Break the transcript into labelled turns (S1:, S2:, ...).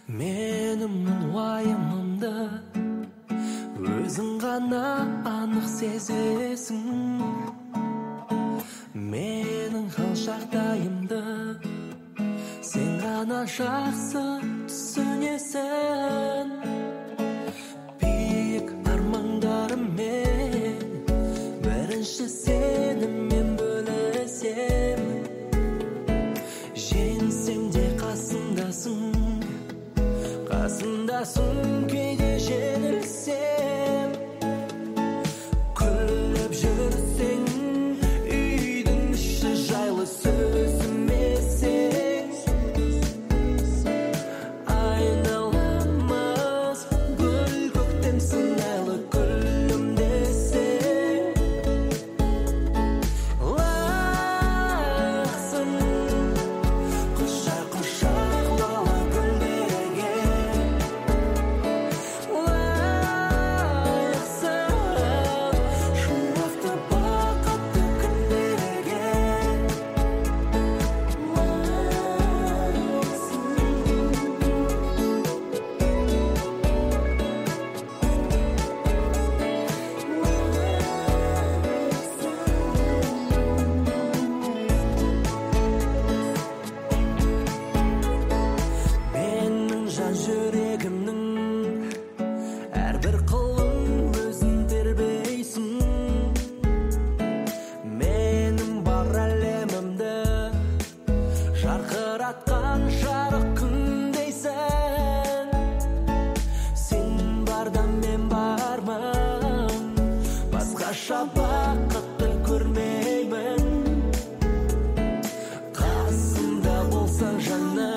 S1: Менің уайымымды өзің ғана анық сезесің. Менің хал жағдайымды сен ғана жақсы түсінесің. Биік армандарыммен бірінші сеніммен бөлісем. Жеңсем де қасымдасың, қасымдасың, кейде жеңілсем. Күліп жүрсең, үйдің іші жайлы сөзімесең. Айналамыз гүл көктем сыңайлы күлім десең. Лайықсың құшақ құшақ дала гүлдерге. Лайықсың шуақты бақытты күндерге. Менің жан жүрегімнің әрбір қылын өзің тербейсің. Менің бар әлемімді жарқыратқан жарық күндейсің. Сен барда мен бармын, басқаша бақытты көрмеймін. Қасымда болсаң жаным,